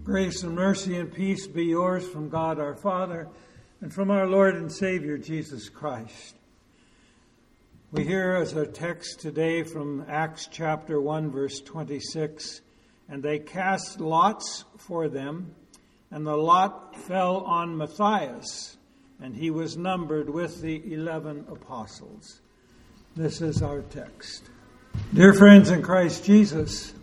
Grace and mercy and peace be yours from God our Father and from our Lord and Savior Jesus Christ. We hear as our text today from Acts chapter 1 verse 26, "And they cast lots for them, and the lot fell on Matthias, and he was numbered with the 11 apostles." This is our text. Dear friends in Christ Jesus,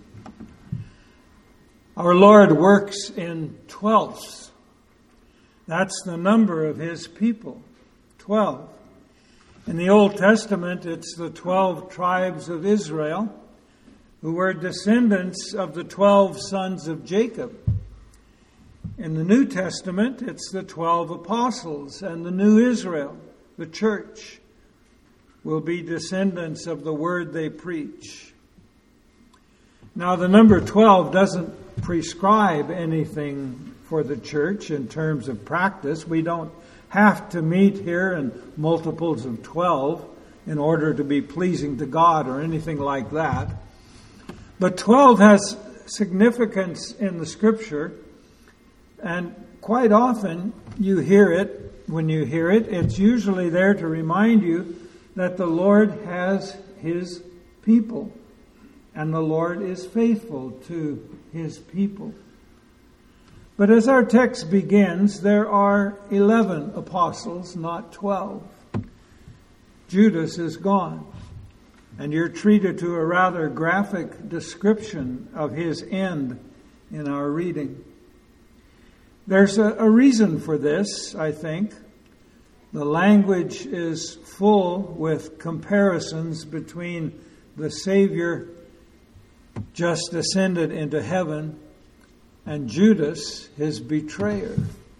our Lord works in twelfths. That's the number of his people, 12. In the Old Testament, it's the 12 tribes of Israel who were descendants of the 12 sons of Jacob. In the New Testament, it's the 12 apostles, and the new Israel, the church, will be descendants of the word they preach. Now, the number 12 doesn't prescribe anything for the church in terms of practice. We don't have to meet here in multiples of 12 in order to be pleasing to God or anything like that. But 12 has significance in the Scripture, and quite often you hear it. When you hear it, it's usually there to remind you that the Lord has his people, and the Lord is faithful to his people. But as our text begins, there are 11 apostles, not 12. Judas is gone, and you're treated to a rather graphic description of his end in our reading. There's a reason for this, I think. The language is full with comparisons between the Savior just ascended into heaven and Judas, his betrayer.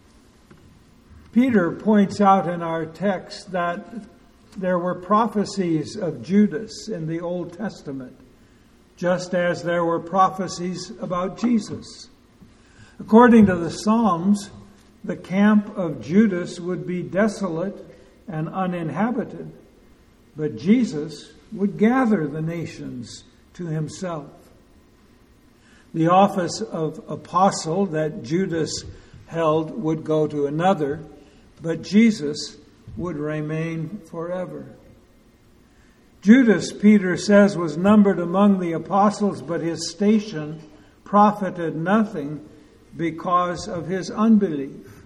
Peter points out in our text that there were prophecies of Judas in the Old Testament, just as there were prophecies about Jesus. According to the Psalms, the camp of Judas would be desolate and uninhabited, but Jesus would gather the nations to himself. The office of apostle that Judas held would go to another, but Jesus would remain forever. Judas, Peter says, was numbered among the apostles, but his station profited nothing because of his unbelief.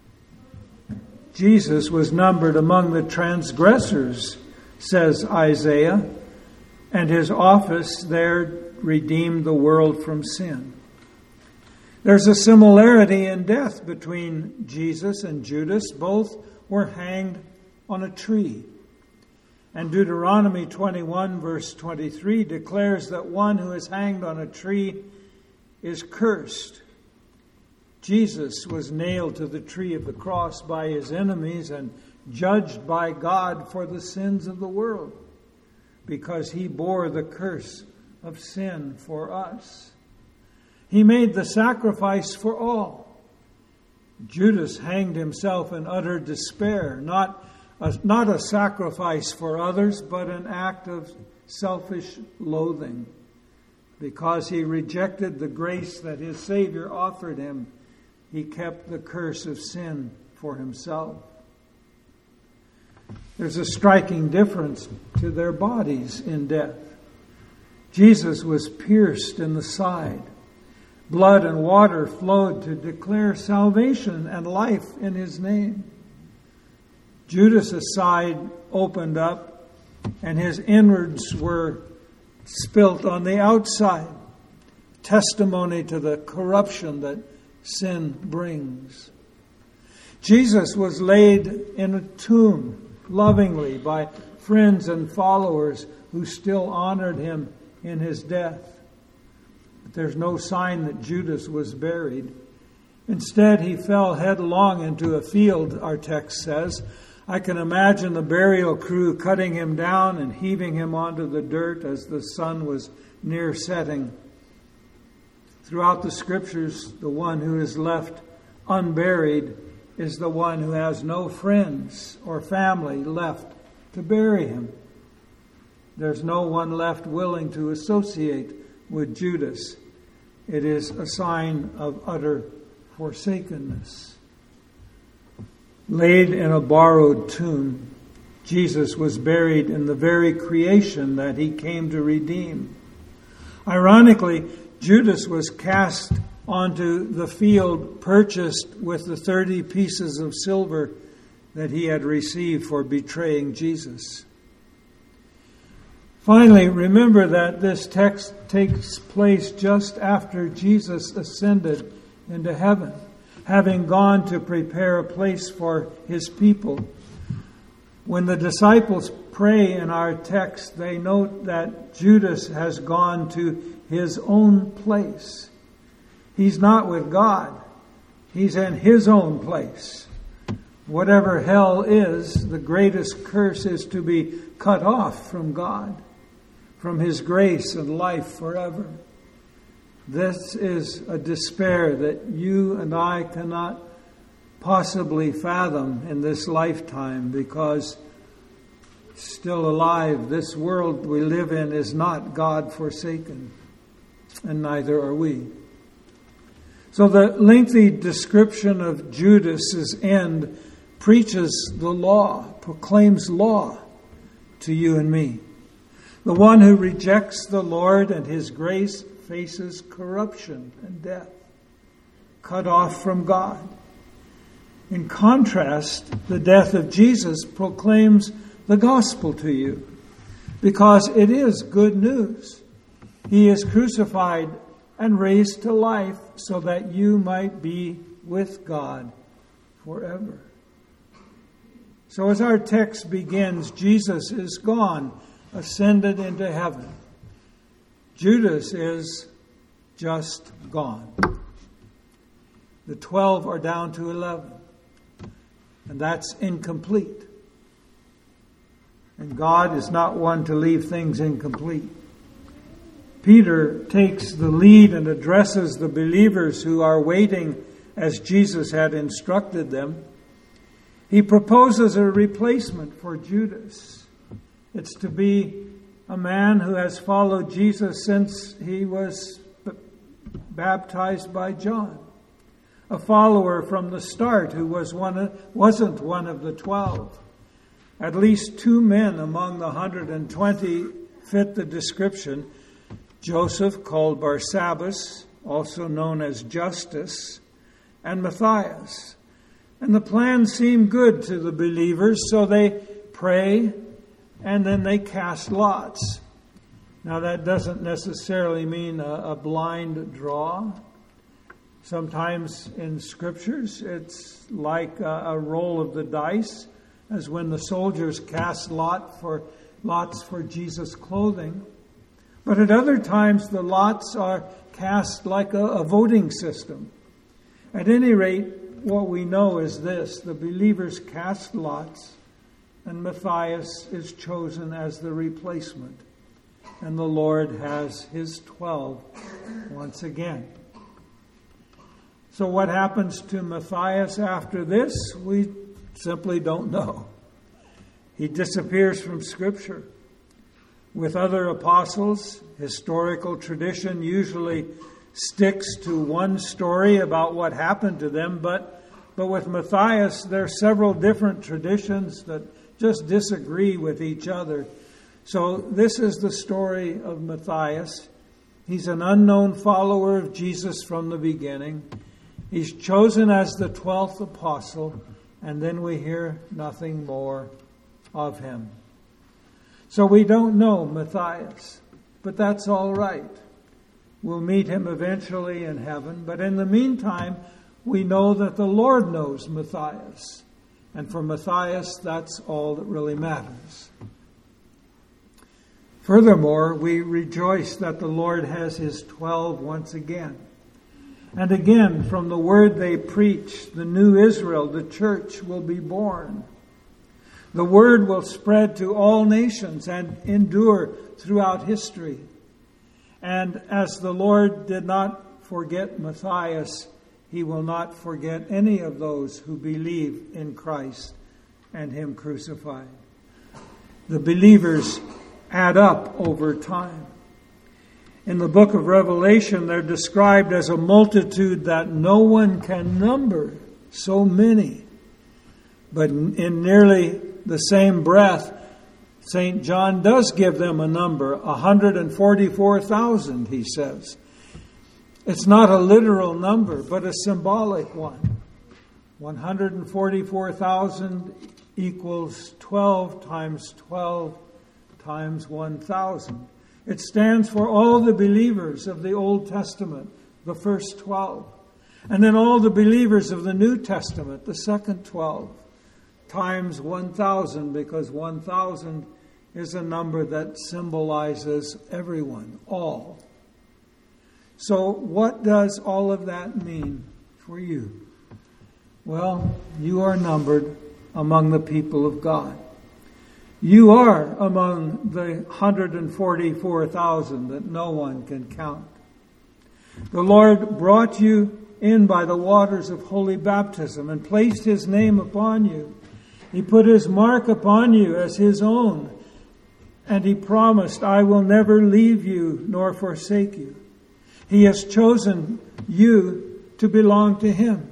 Jesus was numbered among the transgressors, says Isaiah, and his office there redeemed the world from sin. There's a similarity in death between Jesus and Judas. Both were hanged on a tree. And Deuteronomy 21 verse 23 declares that one who is hanged on a tree is cursed. Jesus was nailed to the tree of the cross by his enemies and judged by God for the sins of the world, because he bore the curse of sin for us. He made the sacrifice for all. Judas hanged himself in utter despair, not a sacrifice for others, but an act of selfish loathing. Because he rejected the grace that his Savior offered him, he kept the curse of sin for himself. There's a striking difference to their bodies in death. Jesus was pierced in the side. Blood and water flowed to declare salvation and life in his name. Judas' side opened up, and his innards were spilt on the outside, testimony to the corruption that sin brings. Jesus was laid in a tomb lovingly by friends and followers who still honored him in his death. But there's no sign that Judas was buried. Instead, he fell headlong into a field, our text says. I can imagine the burial crew cutting him down and heaving him onto the dirt as the sun was near setting. Throughout the Scriptures, the one who is left unburied is the one who has no friends or family left to bury him. There's no one left willing to associate with Judas it is a sign of utter forsakenness. Laid in a borrowed tomb, Jesus was buried in the very creation that he came to redeem. Ironically, Judas was cast onto the field purchased with the 30 pieces of silver that he had received for betraying Jesus. Finally, remember that this text takes place just after Jesus ascended into heaven, having gone to prepare a place for his people. When the disciples pray in our text, they note that Judas has gone to his own place. He's not with God. He's in his own place. Whatever hell is, the greatest curse is to be cut off from God, from his grace and life forever. This is a despair that you and I cannot possibly fathom in this lifetime, because still alive, this world we live in is not God forsaken, and neither are we. So the lengthy description of Judas's end preaches the law, proclaims law to you and me. The one who rejects the Lord and his grace faces corruption and death, cut off from God. In contrast, the death of Jesus proclaims the gospel to you, because it is good news. He is crucified and raised to life so that you might be with God forever. So as our text begins, Jesus is gone, ascended into heaven. Judas is just gone. The 12 are down to 11. And that's incomplete. And God is not one to leave things incomplete. Peter takes the lead and addresses the believers who are waiting as Jesus had instructed them. He proposes a replacement for Judas. It's to be a man who has followed Jesus since he was baptized by John. A follower from the start who wasn't one of the 12. At least 2 men among the 120 fit the description. Joseph, called Barsabbas, also known as Justus, and Matthias. And the plan seemed good to the believers, so they pray and then they cast lots. Now that doesn't necessarily mean a blind draw. Sometimes in scriptures it's like a roll of the dice, as when the soldiers cast lots for Jesus' clothing. But at other times the lots are cast like a voting system. At any rate, what we know is this: the believers cast lots, and Matthias is chosen as the replacement. And the Lord has his 12 once again. So what happens to Matthias after this? We simply don't know. He disappears from Scripture. With other apostles, historical tradition usually sticks to one story about what happened to them, but with Matthias, there are several different traditions that just disagree with each other. So this is the story of Matthias. He's an unknown follower of Jesus from the beginning. He's chosen as the 12th apostle, and then we hear nothing more of him. So we don't know Matthias, but that's all right. We'll meet him eventually in heaven, but in the meantime, we know that the Lord knows Matthias. And for Matthias, that's all that really matters. Furthermore, we rejoice that the Lord has his 12 once again. And again, from the word they preach, the new Israel, the church, will be born. The word will spread to all nations and endure throughout history. And as the Lord did not forget Matthias, he will not forget any of those who believe in Christ and him crucified. The believers add up over time. In the book of Revelation, they're described as a multitude that no one can number, so many. But in nearly the same breath, St. John does give them a number, 144,000, he says. It's not a literal number, but a symbolic one. 144,000 equals 12 times 12 times 1,000. It stands for all the believers of the Old Testament, the first 12. And then all the believers of the New Testament, the second 12, times 1,000, because 1,000 is a number that symbolizes everyone, all. So what does all of that mean for you? Well, you are numbered among the people of God. You are among the 144,000 that no one can count. The Lord brought you in by the waters of holy baptism and placed His name upon you. He put His mark upon you as His own, and He promised, I will never leave you nor forsake you. He has chosen you to belong to Him.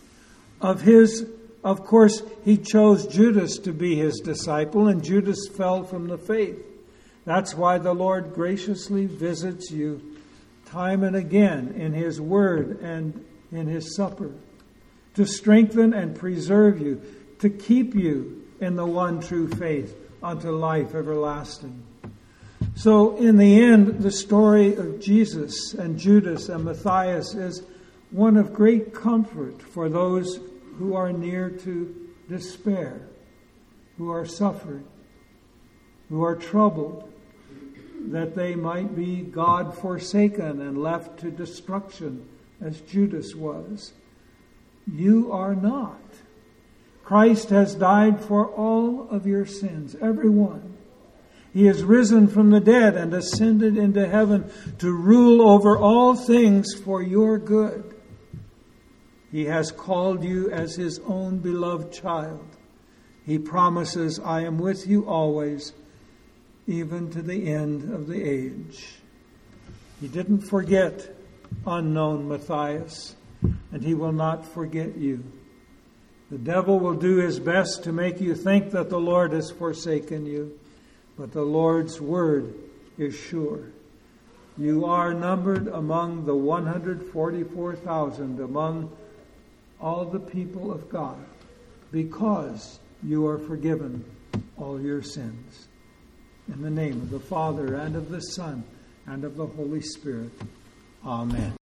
Of course, He chose Judas to be His disciple, and Judas fell from the faith. That's why the Lord graciously visits you time and again in His Word and in His supper, to strengthen and preserve you, to keep you in the one true faith unto life everlasting. So in the end, the story of Jesus and Judas and Matthias is one of great comfort for those who are near to despair, who are suffering, who are troubled, that they might be God-forsaken and left to destruction as Judas was. You are not. Christ has died for all of your sins, every one. He is risen from the dead and ascended into heaven to rule over all things for your good. He has called you as His own beloved child. He promises, I am with you always, even to the end of the age. He didn't forget unknown Matthias, and He will not forget you. The devil will do his best to make you think that the Lord has forsaken you, but the Lord's word is sure. You are numbered among the 144,000, among all the people of God, because you are forgiven all your sins. In the name of the Father, and of the Son, and of the Holy Spirit. Amen.